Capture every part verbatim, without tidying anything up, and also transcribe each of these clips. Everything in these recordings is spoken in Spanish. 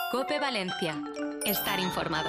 COPE Valencia. Estar informado.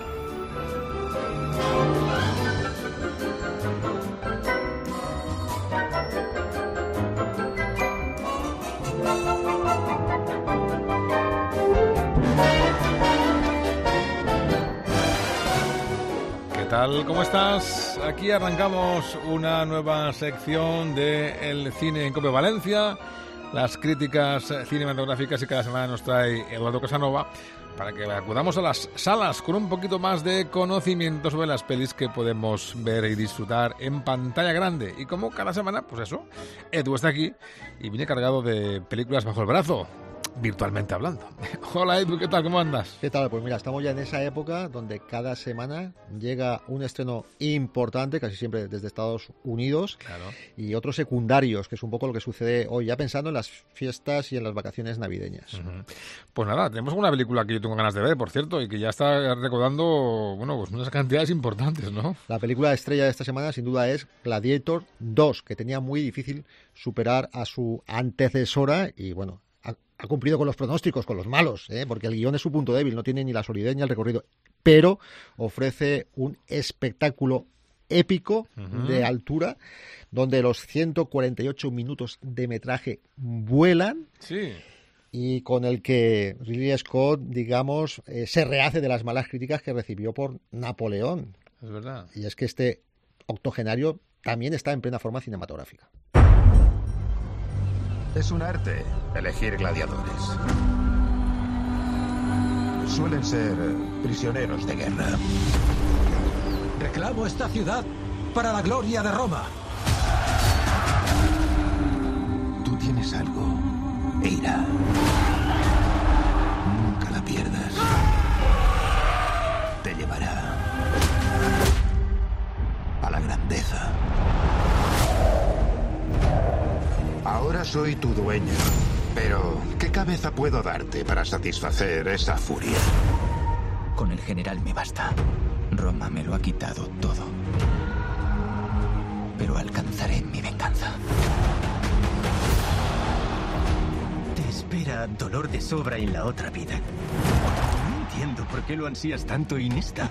¿Qué tal? ¿Cómo estás? Aquí arrancamos una nueva sección de El Cine en COPE Valencia, las críticas cinematográficas que cada semana nos trae Eduardo Casanova, para que acudamos a las salas con un poquito más de conocimiento sobre las pelis que podemos ver y disfrutar en pantalla grande. Y como cada semana, pues eso, Edu está aquí y viene cargado de películas bajo el brazo, virtualmente hablando. Hola Edu, ¿qué tal? ¿Cómo andas? ¿Qué tal? Pues mira, estamos ya en esa época donde cada semana llega un estreno importante, casi siempre desde Estados Unidos, Claro. y otros secundarios, que es un poco lo que sucede hoy, ya pensando en las fiestas y en las vacaciones navideñas. Uh-huh. Pues nada, tenemos una película que yo tengo ganas de ver, por cierto, y que ya está recaudando, bueno, pues unas cantidades importantes, ¿no? La película estrella de esta semana, sin duda, es Gladiator dos, que tenía muy difícil superar a su antecesora y, bueno, ha, ha cumplido con los pronósticos, con los malos, ¿eh? Porque el guión es su punto débil, no tiene ni la solidez ni el recorrido, pero ofrece un espectáculo épico, uh-huh, de altura, donde los ciento cuarenta y ocho minutos de metraje vuelan. Sí. Y con el que Ridley Scott, digamos, eh, se rehace de las malas críticas que recibió por Napoleón. Es verdad. Y es que este octogenario también está en plena forma cinematográfica. Es un arte elegir gladiadores. Suelen ser prisioneros de guerra. Reclamo esta ciudad para la gloria de Roma. Tú tienes algo, Eira. Nunca la pierdas. Te llevará a la grandeza. Ahora soy tu dueño, pero ¿qué cabeza puedo darte para satisfacer esa furia? Con el general me basta. Roma me lo ha quitado todo. Pero alcanzaré mi venganza. Te espera dolor de sobra en la otra vida. No entiendo por qué lo ansías tanto, Inesta.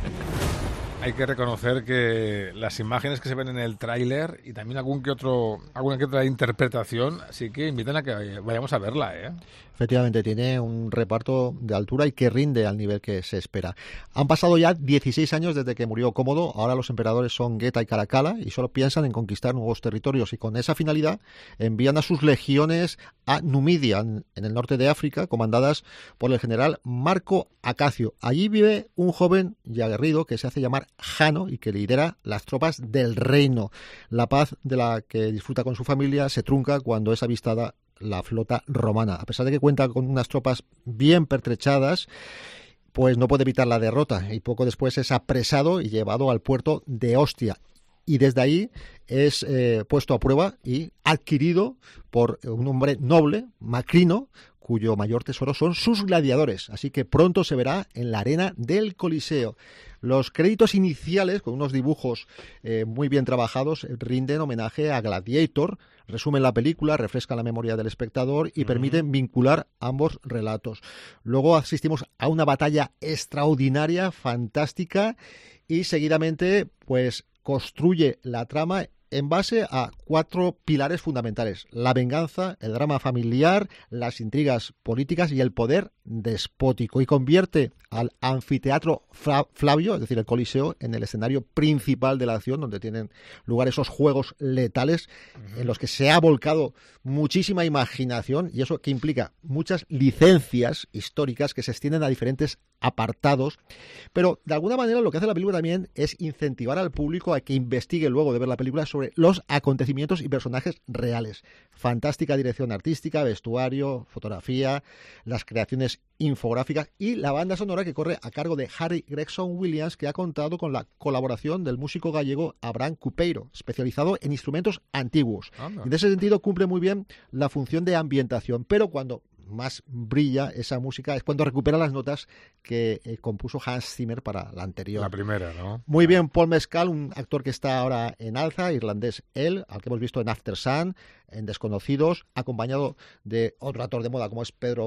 Hay que reconocer que las imágenes que se ven en el tráiler y también algún que otro, alguna que otra interpretación, sí que invitan a que vayamos a verla, ¿eh? Efectivamente, tiene un reparto de altura y que rinde al nivel que se espera. Han pasado ya dieciséis años desde que murió Cómodo, ahora los emperadores son Geta y Caracalla y solo piensan en conquistar nuevos territorios, y con esa finalidad envían a sus legiones a Numidia, en el norte de África, comandadas por el general Marco Acacio. Allí vive un joven y aguerrido que se hace llamar Jano y que lidera las tropas del reino. La paz de la que disfruta con su familia se trunca cuando es avistada la flota romana. A pesar de que cuenta con unas tropas bien pertrechadas, pues no puede evitar la derrota y poco después es apresado y llevado al puerto de Ostia. Y desde ahí es eh, puesto a prueba y adquirido por un hombre noble, Macrino, cuyo mayor tesoro son sus gladiadores. Así que pronto se verá en la arena del Coliseo. Los créditos iniciales, con unos dibujos eh, muy bien trabajados, rinden homenaje a Gladiator, resumen la película, refrescan la memoria del espectador y uh-huh. permiten vincular ambos relatos. Luego asistimos a una batalla extraordinaria, fantástica, y seguidamente pues construye la trama en base a cuatro pilares fundamentales: la venganza, el drama familiar, las intrigas políticas y el poder despótico, y convierte al anfiteatro Flavio, es decir, el Coliseo, en el escenario principal de la acción, donde tienen lugar esos juegos letales uh-huh. en los que se ha volcado muchísima imaginación, y eso que implica muchas licencias históricas que se extienden a diferentes apartados, pero de alguna manera lo que hace la película también es incentivar al público a que investigue luego de ver la película sobre los acontecimientos y personajes reales. Fantástica dirección artística, vestuario, fotografía, las creaciones infográficas y la banda sonora que corre a cargo de Harry Gregson Williams, que ha contado con la colaboración del músico gallego Abraham Cupeiro, especializado en instrumentos antiguos. Anda. En ese sentido cumple muy bien la función de ambientación, pero cuando más brilla esa música es cuando recupera las notas que eh, compuso Hans Zimmer para la anterior. La primera, ¿no? Muy bien, Paul Mescal, un actor que está ahora en alza, irlandés él, al que hemos visto en After Sun, en Desconocidos, acompañado de otro actor de moda como es Pedro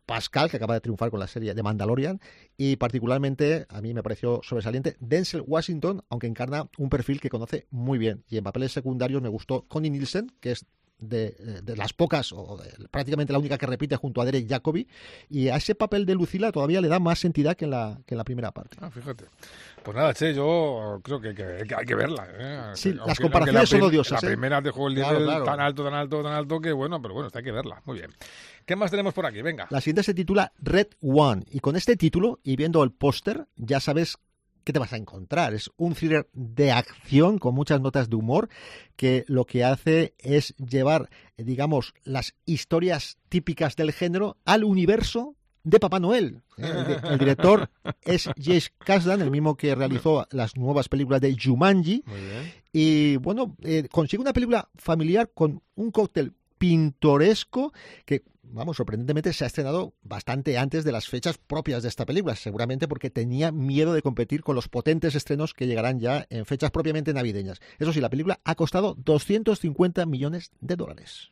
Pascal, que acaba de triunfar con la serie de Mandalorian, y particularmente a mí me pareció sobresaliente Denzel Washington, aunque encarna un perfil que conoce muy bien. Y en papeles secundarios me gustó Connie Nielsen, que es De, de las pocas, o de, prácticamente la única que repite junto a Derek Jacobi, y a ese papel de Lucila todavía le da más entidad que en la, que en la primera parte. Ah, fíjate. Pues nada, che, yo creo que, que, que hay que verla. ¿eh? Sí, aunque, las comparaciones son odiosas. La ¿eh? primera dejó el nivel claro, claro. tan alto, tan alto, tan alto, que bueno, pero bueno, hay que verla. Muy bien. ¿Qué más tenemos por aquí? Venga. La siguiente se titula Red One, y con este título, y viendo el póster, ya sabes ¿qué te vas a encontrar? Es un thriller de acción con muchas notas de humor que lo que hace es llevar, digamos, las historias típicas del género al universo de Papá Noel. El, el director es James Kasdan, el mismo que realizó las nuevas películas de Jumanji. Muy bien. Y bueno, eh, consigue una película familiar con un cóctel pintoresco que, vamos, sorprendentemente se ha estrenado bastante antes de las fechas propias de esta película, seguramente porque tenía miedo de competir con los potentes estrenos que llegarán ya en fechas propiamente navideñas. Eso sí, la película ha costado doscientos cincuenta millones de dólares.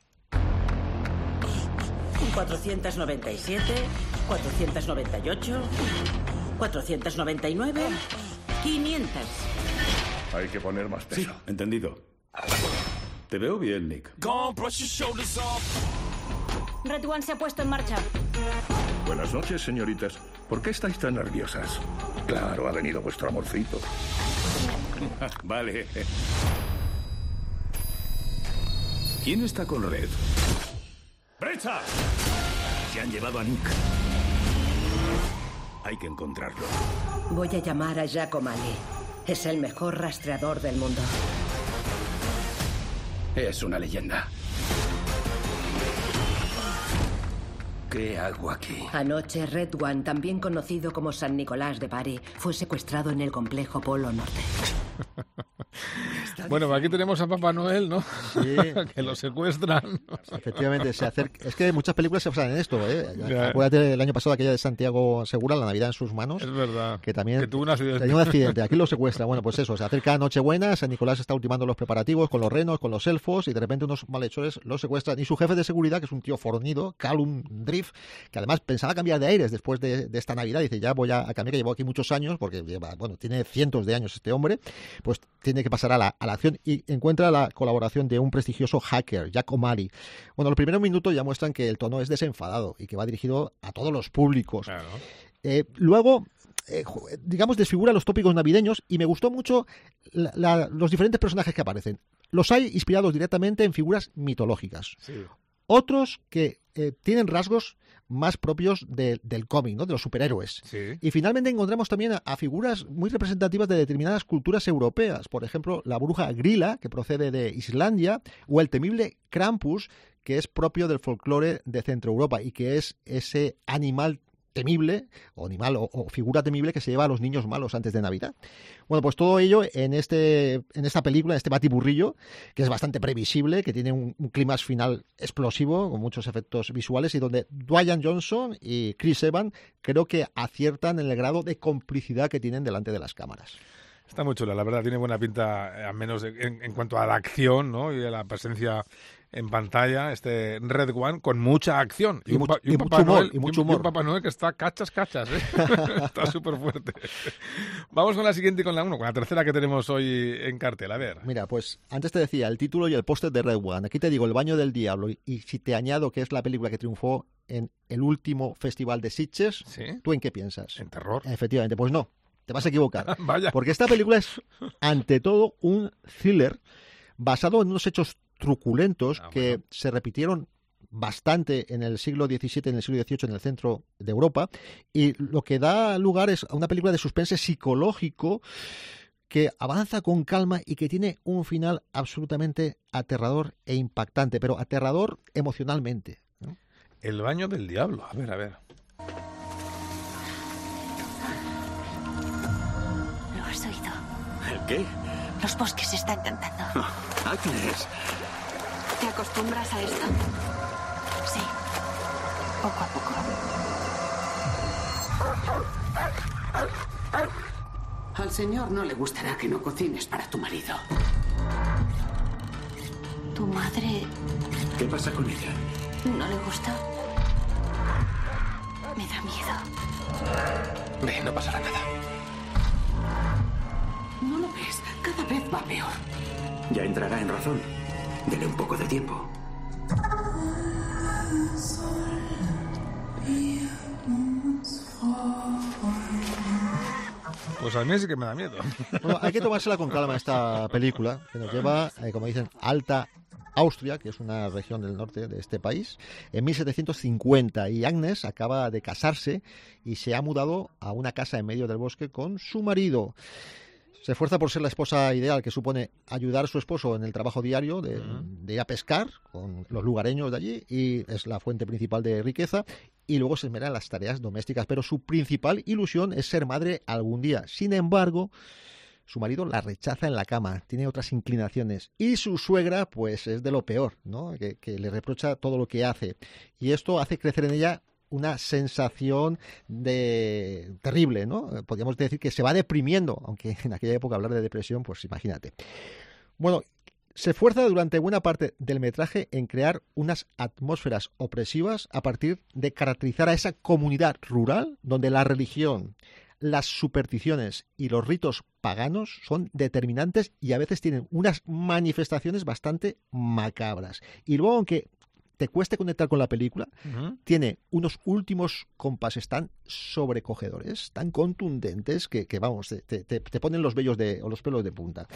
cuatrocientos noventa y siete, cuatrocientos noventa y ocho, cuatrocientos noventa y nueve, quinientos. Hay que poner más peso. Sí, entendido. Te veo bien, Nick. Red One se ha puesto en marcha. Buenas noches, señoritas. ¿Por qué estáis tan nerviosas? Claro, ha venido vuestro amorcito. Vale. ¿Quién está con Red? ¡Brecha! Se han llevado a Nick. Hay que encontrarlo. Voy a llamar a Jack O'Malley. Es el mejor rastreador del mundo. Es una leyenda. ¿Qué hago aquí? Anoche, Red One, también conocido como San Nicolás de Bari, fue secuestrado en el complejo Polo Norte. Bueno, aquí tenemos a Papá Noel, ¿no? Sí. Que lo secuestran. Efectivamente, se acerca. Es que muchas películas se basan en esto, ¿eh? Ya. Acuérdate del año pasado aquella de Santiago Segura, La Navidad en sus manos. Es verdad. Que también Que tuvo un accidente. tenía un accidente. Aquí lo secuestra. Bueno, pues eso, se acerca Nochebuena, San Nicolás está ultimando los preparativos con los renos, con los elfos, y de repente unos malhechores lo secuestran. Y su jefe de seguridad, que es un tío fornido, Callum Drift, que además pensaba cambiar de aires después de, de esta Navidad, dice, ya voy a, a cambiar, que llevo aquí muchos años, porque lleva, bueno, tiene cientos de años este hombre, pues tiene que pasar a la, a la acción, y encuentra la colaboración de un prestigioso hacker, Jack O'Malley. Bueno, los primeros minutos ya muestran que el tono es desenfadado y que va dirigido a todos los públicos. Claro. Eh, luego, eh, digamos, desfigura los tópicos navideños, y me gustó mucho la, la, los diferentes personajes que aparecen. Los hay inspirados directamente en figuras mitológicas. Sí. Otros que eh, tienen rasgos más propios de, del cómic, ¿no? De los superhéroes. Sí. Y finalmente encontramos también a, a figuras muy representativas de determinadas culturas europeas. Por ejemplo, la bruja Grilla, que procede de Islandia, o el temible Krampus, que es propio del folclore de Centro Europa y que es ese animal temible, o animal, o, o figura temible que se lleva a los niños malos antes de Navidad. Bueno, pues todo ello en este en esta película, en este batiburrillo, que es bastante previsible, que tiene un, un clímax final explosivo, con muchos efectos visuales, y donde Dwayne Johnson y Chris Evans creo que aciertan en el grado de complicidad que tienen delante de las cámaras. Está muy chula, la verdad, tiene buena pinta, al menos en, en cuanto a la acción, ¿no? Y a la presencia en pantalla, este Red One, con mucha acción. Y, y, mucho, y, un, y Papá mucho humor. Noel, Y mucho y, un, humor. y un Papá Noel que está cachas, cachas, ¿eh? Está súper fuerte. Vamos con la siguiente y con la uno, con la tercera que tenemos hoy en cartel. A ver. Mira, pues antes te decía el título y el póster de Red One. Aquí te digo El baño del diablo. Y, y si te añado que es la película que triunfó en el último festival de Sitges, ¿Sí? ¿tú en qué piensas? En terror. Efectivamente, pues no. Te vas a equivocar. Vaya. Porque esta película es, ante todo, un thriller basado en unos hechos truculentos Ah, que bueno. se repitieron bastante en el siglo diecisiete, en el siglo dieciocho, en el centro de Europa, y lo que da lugar es a una película de suspense psicológico que avanza con calma y que tiene un final absolutamente aterrador e impactante, pero aterrador emocionalmente, ¿no? El baño del diablo. A ver, a ver. ¿Lo has oído? ¿El qué? Los bosques están cantando. Agnes. ¿Te acostumbras a esto? Sí. Poco a poco. Al señor no le gustará que no cocines para tu marido. ¿Tu madre ¿Qué pasa con ella? no le gusta? Me da miedo. Ve, no pasará nada. ¿No lo ves? Cada vez va peor. Ya entrará en razón. Dele un poco de tiempo. Pues a mí sí que me da miedo. Bueno, hay que tomársela con calma esta película, que nos lleva, eh, como dicen, Alta Austria, que es una región del norte de este país, en mil setecientos cincuenta, y Agnes acaba de casarse y se ha mudado a una casa en medio del bosque con su marido. Se esfuerza por ser la esposa ideal, que supone ayudar a su esposo en el trabajo diario de, uh-huh. de ir a pescar con los lugareños de allí, y es la fuente principal de riqueza, y luego se esmera en las tareas domésticas, pero su principal ilusión es ser madre algún día. Sin embargo, su marido la rechaza en la cama, tiene otras inclinaciones, y su suegra pues es de lo peor, ¿no? Que, que le reprocha todo lo que hace, y esto hace crecer en ella una sensación de terrible, ¿no? Podríamos decir que se va deprimiendo, aunque en aquella época hablar de depresión, pues imagínate. Bueno, se esfuerza durante buena parte del metraje en crear unas atmósferas opresivas a partir de caracterizar a esa comunidad rural donde la religión, las supersticiones y los ritos paganos son determinantes y a veces tienen unas manifestaciones bastante macabras. Y luego, aunque te cueste conectar con la película, uh-huh. tiene unos últimos compases tan sobrecogedores, tan contundentes, que, que vamos, te, te, te ponen los vellos de, o los pelos de punta.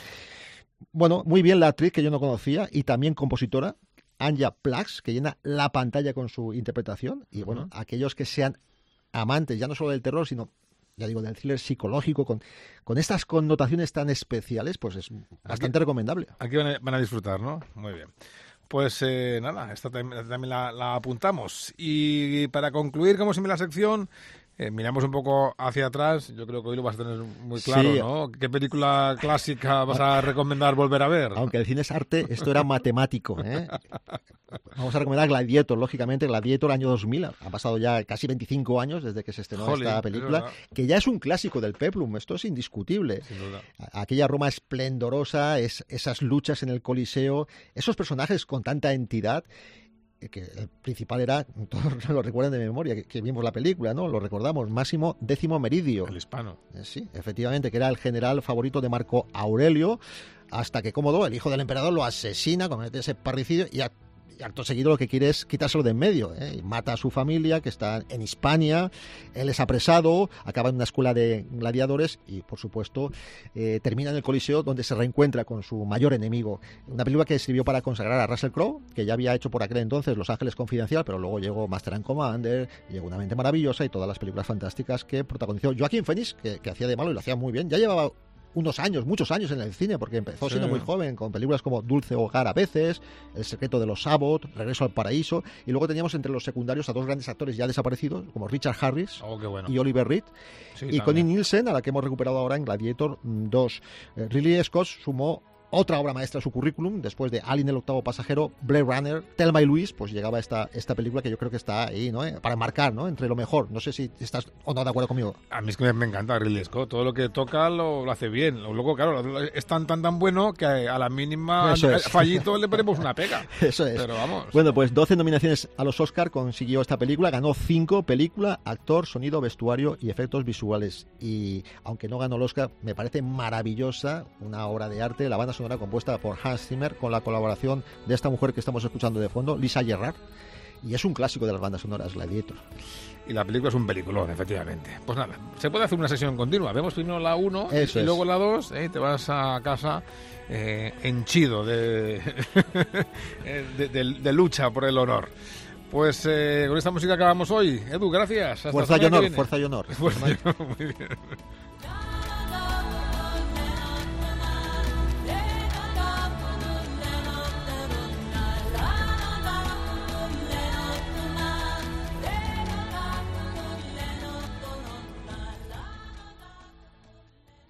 Bueno, muy bien la actriz, que yo no conocía, y también compositora, Anja Plax, que llena la pantalla con su interpretación. Y bueno, uh-huh. aquellos que sean amantes, ya no solo del terror, sino, ya digo, del thriller psicológico, con, con estas connotaciones tan especiales, pues es bastante aquí, recomendable. Aquí van a, van a disfrutar, ¿no? Muy bien. Pues eh, nada, esta también, también la, la apuntamos. Y para concluir, como siempre, la sección, eh, miramos un poco hacia atrás. Yo creo que hoy lo vas a tener muy claro, sí. ¿no? ¿Qué película clásica vas a recomendar volver a ver? Aunque el cine es arte, esto era matemático, ¿eh? Vamos a recomendar Gladiator, lógicamente. Gladiator, año dos mil. Ha pasado ya casi veinticinco años desde que se estrenó Jolín, esta película, que ya es un clásico del Peplum. Esto es indiscutible. Sin duda. Aquella Roma esplendorosa, es, esas luchas en el Coliseo, esos personajes con tanta entidad, que el principal era, todos lo recuerdan de memoria, que, que vimos la película, ¿no? Lo recordamos, Máximo Décimo Meridio. El hispano. Eh, sí, efectivamente, que era el general favorito de Marco Aurelio, hasta que Cómodo, el hijo del emperador, lo asesina, comete ese parricidio y a Y acto seguido lo que quiere es quitárselo de en medio, ¿eh? Y mata a su familia, que está en Hispania. Él es apresado, acaba en una escuela de gladiadores y, por supuesto, eh, termina en el Coliseo, donde se reencuentra con su mayor enemigo. Una película que sirvió para consagrar a Russell Crowe, que ya había hecho por aquel entonces Los Ángeles Confidencial, pero luego llegó Master and Commander, llegó Una Mente Maravillosa y todas las películas fantásticas que protagonizó Joaquin Phoenix, que, que hacía de malo y lo hacía muy bien. Ya llevaba unos años, muchos años en el cine, porque empezó siendo sí. muy joven, con películas como Dulce Hogar a veces, El secreto de los Abbott, Regreso al paraíso, y luego teníamos entre los secundarios a dos grandes actores ya desaparecidos, como Richard Harris oh, qué bueno. y Oliver Reed, sí, y Connie Nielsen, a la que hemos recuperado ahora en Gladiator dos. Eh, Ridley Scott sumó otra obra maestra a su currículum, después de Alien el octavo pasajero, Blade Runner, Thelma y Louise, pues llegaba esta, esta película que yo creo que está ahí, ¿no? Para marcar, ¿no? Entre lo mejor. No sé si estás o no de acuerdo conmigo. A mí es que me, me encanta Ridley Scott, todo lo que toca lo, lo hace bien. Luego, claro, es tan tan tan bueno que a la mínima es. fallito le ponemos una pega. Eso es. Pero vamos. Bueno, pues doce nominaciones a los Oscar consiguió esta película, ganó cinco: película, actor, sonido, vestuario y efectos visuales. Y aunque no ganó el Oscar, me parece maravillosa, una obra de arte, la banda sonora compuesta por Hans Zimmer, con la colaboración de esta mujer que estamos escuchando de fondo, Lisa Gerrard, y es un clásico de las bandas sonoras, Gladiator. Y la película es un peliculón, efectivamente. Pues nada, se puede hacer una sesión continua. Vemos primero la uno y es. luego la dos, ¿eh? Te vas a casa eh, henchido de, de, de, de lucha por el honor. Pues eh, con esta música acabamos hoy. Edu, gracias. Hasta fuerza y honor, fuerza y honor. Fuerza y honor, muy bien.